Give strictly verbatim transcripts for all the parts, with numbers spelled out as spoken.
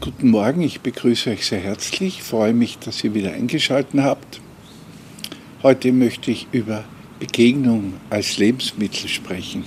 Guten Morgen, ich begrüße euch sehr herzlich, freue mich, dass ihr wieder eingeschaltet habt. Heute möchte ich über Begegnung als Lebensmittel sprechen.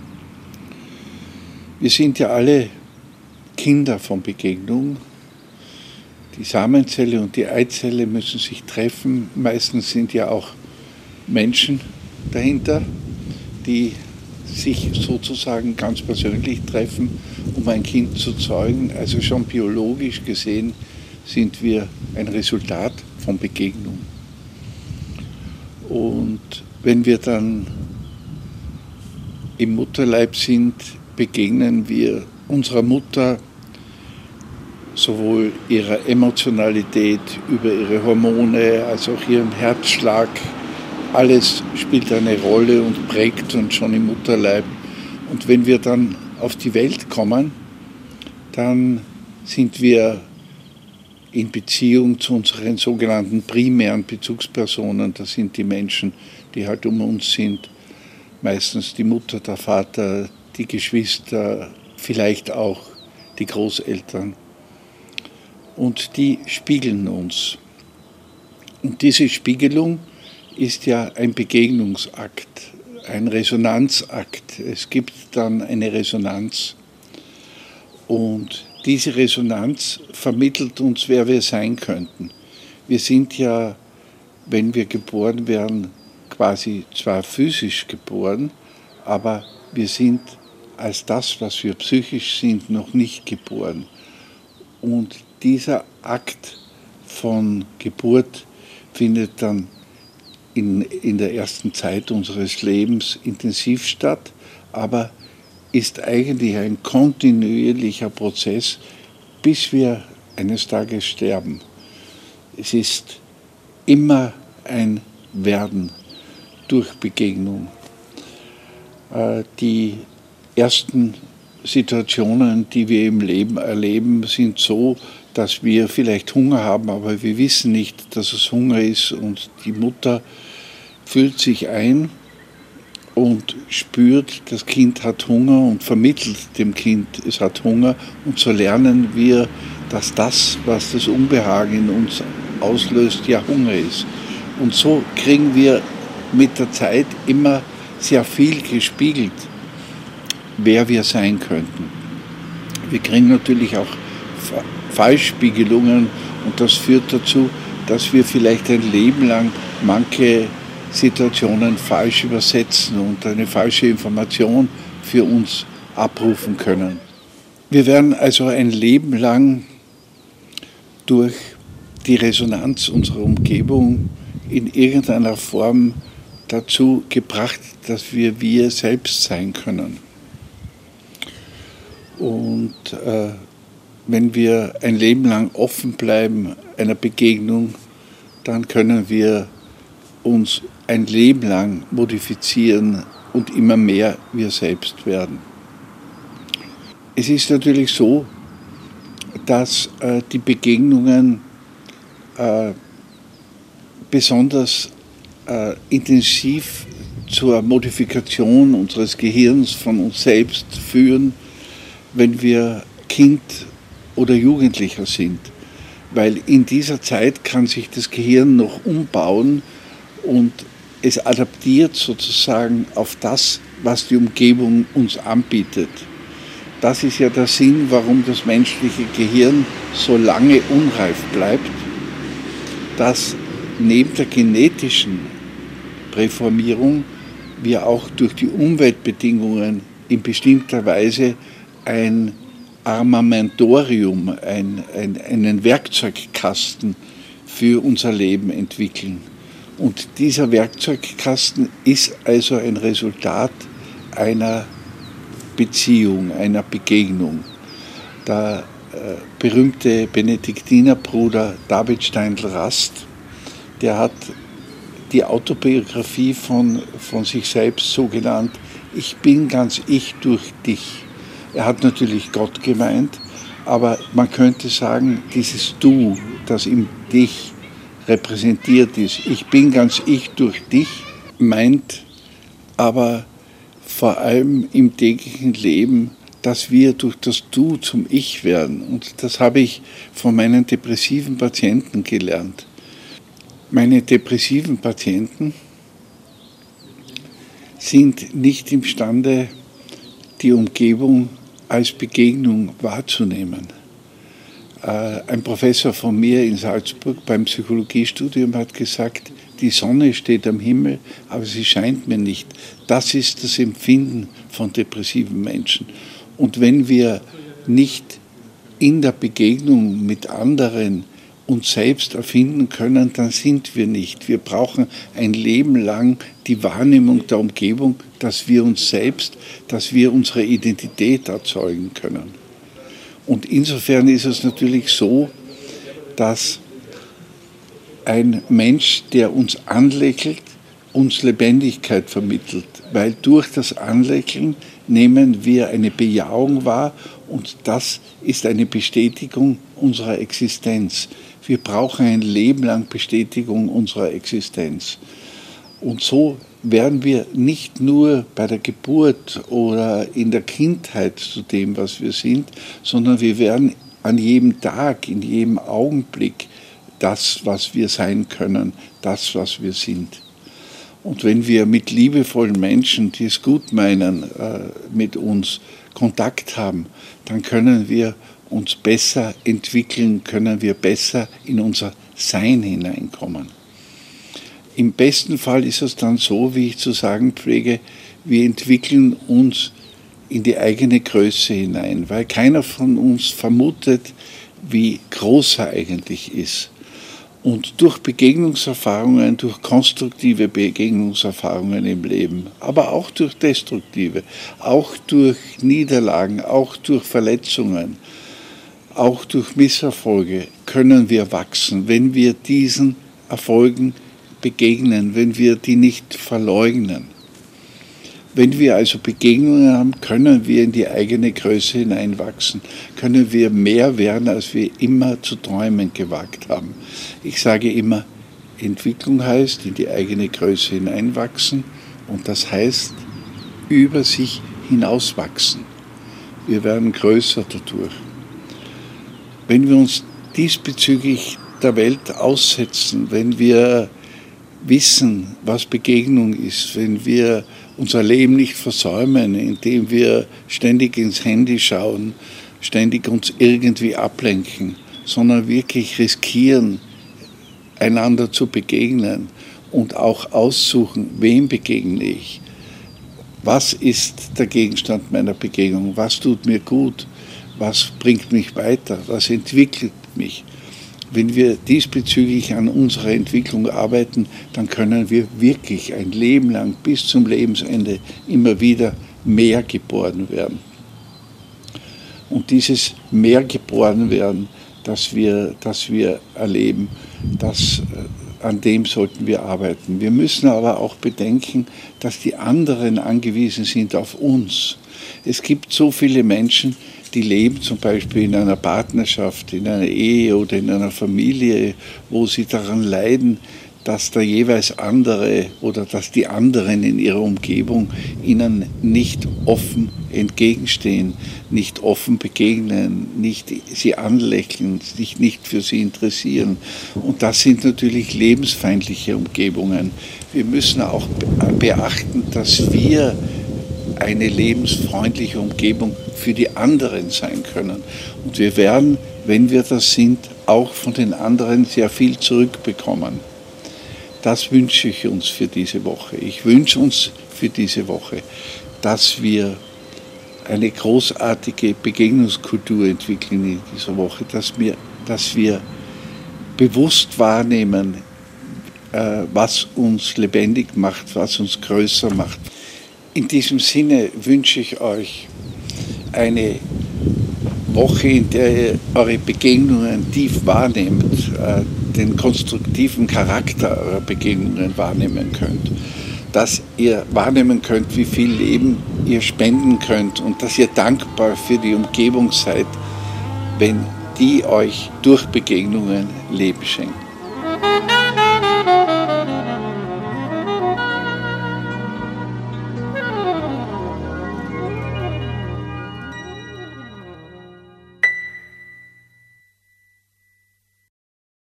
Wir sind ja alle Kinder von Begegnung. Die Samenzelle und die Eizelle müssen sich treffen. Meistens sind ja auch Menschen dahinter, die sich sozusagen ganz persönlich treffen, um ein Kind zu zeugen. Also schon biologisch gesehen sind wir ein Resultat von Begegnung. Und wenn wir dann im Mutterleib sind, begegnen wir unserer Mutter sowohl ihrer Emotionalität, über ihre Hormone, als auch ihren Herzschlag. Alles spielt eine Rolle und prägt uns schon im Mutterleib. Und wenn wir dann auf die Welt kommen, dann sind wir in Beziehung zu unseren sogenannten primären Bezugspersonen. Das sind die Menschen, die halt um uns sind. Meistens die Mutter, der Vater, die Geschwister, vielleicht auch die Großeltern. Und die spiegeln uns. Und diese Spiegelung ist ja ein Begegnungsakt, ein Resonanzakt. Es gibt dann eine Resonanz. Und diese Resonanz vermittelt uns, wer wir sein könnten. Wir sind ja, wenn wir geboren werden, quasi zwar physisch geboren, aber wir sind als das, was wir psychisch sind, noch nicht geboren. Und dieser Akt von Geburt findet dann in, in der ersten Zeit unseres Lebens intensiv statt, aber ist eigentlich ein kontinuierlicher Prozess, bis wir eines Tages sterben. Es ist immer ein Werden durch Begegnung. Äh, die ersten Situationen, die wir im Leben erleben, sind so, dass wir vielleicht Hunger haben, aber wir wissen nicht, dass es Hunger ist, und die Mutter fühlt sich ein und spürt, das Kind hat Hunger und vermittelt dem Kind, es hat Hunger, und so lernen wir, dass das, was das Unbehagen in uns auslöst, ja Hunger ist. Und so kriegen wir mit der Zeit immer sehr viel gespiegelt, wer wir sein könnten. Wir kriegen natürlich auch Falschspiegelungen, und das führt dazu, dass wir vielleicht ein Leben lang manche Situationen falsch übersetzen und eine falsche Information für uns abrufen können. Wir werden also ein Leben lang durch die Resonanz unserer Umgebung in irgendeiner Form dazu gebracht, dass wir wir selbst sein können. Und äh, wenn wir ein Leben lang offen bleiben einer Begegnung, dann können wir uns ein Leben lang modifizieren und immer mehr wir selbst werden. Es ist natürlich so, dass äh, die Begegnungen äh, besonders äh, intensiv zur Modifikation unseres Gehirns von uns selbst führen, wenn wir Kind oder Jugendlicher sind. Weil in dieser Zeit kann sich das Gehirn noch umbauen und es adaptiert sozusagen auf das, was die Umgebung uns anbietet. Das ist ja der Sinn, warum das menschliche Gehirn so lange unreif bleibt, dass neben der genetischen Präformierung wir auch durch die Umweltbedingungen in bestimmter Weise ein Armamentorium, ein, ein, einen Werkzeugkasten für unser Leben entwickeln. Und dieser Werkzeugkasten ist also ein Resultat einer Beziehung, einer Begegnung. Der äh, berühmte Benediktinerbruder David Steindl-Rast, der hat die Autobiografie von, von sich selbst so genannt: Ich bin ganz ich durch dich. Er hat natürlich Gott gemeint, aber man könnte sagen, dieses Du, das in dich repräsentiert ist, ich bin ganz ich durch dich, meint aber vor allem im täglichen Leben dass wir durch das Du zum Ich werden. Und das habe ich von meinen depressiven Patienten gelernt. Meine depressiven Patienten sind nicht imstande, die Umgebung als Begegnung wahrzunehmen. Ein Professor von mir in Salzburg beim Psychologiestudium hat gesagt, die Sonne steht am Himmel, aber sie scheint mir nicht. Das ist das Empfinden von depressiven Menschen. Und wenn wir nicht in der Begegnung mit anderen uns selbst erfinden können, dann sind wir nicht. Wir brauchen ein Leben lang die Wahrnehmung der Umgebung, dass wir uns selbst, dass wir unsere Identität erzeugen können. Und insofern ist es natürlich so, dass ein Mensch, der uns anlächelt, uns Lebendigkeit vermittelt, weil durch das Anlächeln nehmen wir eine Bejahung wahr und das ist eine Bestätigung unserer Existenz. Wir brauchen ein Leben lang Bestätigung unserer Existenz. Und so werden wir nicht nur bei der Geburt oder in der Kindheit zu dem, was wir sind, sondern wir werden an jedem Tag, in jedem Augenblick das, was wir sein können, das, was wir sind. Und wenn wir mit liebevollen Menschen, die es gut meinen, mit uns Kontakt haben, dann können wir uns besser entwickeln, können wir besser in unser Sein hineinkommen. Im besten Fall ist es dann so, wie ich zu sagen pflege, wir entwickeln uns in die eigene Größe hinein, weil keiner von uns vermutet, wie groß er eigentlich ist. Und durch Begegnungserfahrungen, durch konstruktive Begegnungserfahrungen im Leben, aber auch durch destruktive, auch durch Niederlagen, auch durch Verletzungen, auch durch Misserfolge können wir wachsen, wenn wir diesen Erfolgen begegnen, wenn wir die nicht verleugnen. Wenn wir also Begegnungen haben, können wir in die eigene Größe hineinwachsen, können wir mehr werden, als wir immer zu träumen gewagt haben. Ich sage immer, Entwicklung heißt in die eigene Größe hineinwachsen und das heißt über sich hinauswachsen. Wir werden größer dadurch. Wenn wir uns diesbezüglich der Welt aussetzen, wenn wir wissen, was Begegnung ist, wenn wir unser Leben nicht versäumen, indem wir ständig ins Handy schauen, ständig uns irgendwie ablenken, sondern wirklich riskieren, einander zu begegnen und auch aussuchen, wem begegne ich, was ist der Gegenstand meiner Begegnung, was tut mir gut, was bringt mich weiter, was entwickelt mich. Wenn wir diesbezüglich an unserer Entwicklung arbeiten, dann können wir wirklich ein Leben lang bis zum Lebensende immer wieder mehr geboren werden. Und dieses mehr geboren werden, das wir, das wir erleben, das, an dem sollten wir arbeiten. Wir müssen aber auch bedenken, dass die anderen angewiesen sind auf uns. Es gibt so viele Menschen, die leben zum Beispiel in einer Partnerschaft, in einer Ehe oder in einer Familie, wo sie daran leiden, dass der jeweils andere oder dass die anderen in ihrer Umgebung ihnen nicht offen entgegenstehen, nicht offen begegnen, nicht sie anlächeln, sich nicht für sie interessieren. Und das sind natürlich lebensfeindliche Umgebungen. Wir müssen auch beachten, dass wir eine lebensfreundliche Umgebung für die anderen sein können. Und wir werden, wenn wir das sind, auch von den anderen sehr viel zurückbekommen. Das wünsche ich uns für diese Woche. Ich wünsche uns für diese Woche, dass wir eine großartige Begegnungskultur entwickeln in dieser Woche, dass wir, dass wir bewusst wahrnehmen, was uns lebendig macht, was uns größer macht. In diesem Sinne wünsche ich euch eine Woche, in der ihr eure Begegnungen tief wahrnehmt, den konstruktiven Charakter eurer Begegnungen wahrnehmen könnt, dass ihr wahrnehmen könnt, wie viel Leben ihr spenden könnt und dass ihr dankbar für die Umgebung seid, wenn die euch durch Begegnungen Leben schenkt.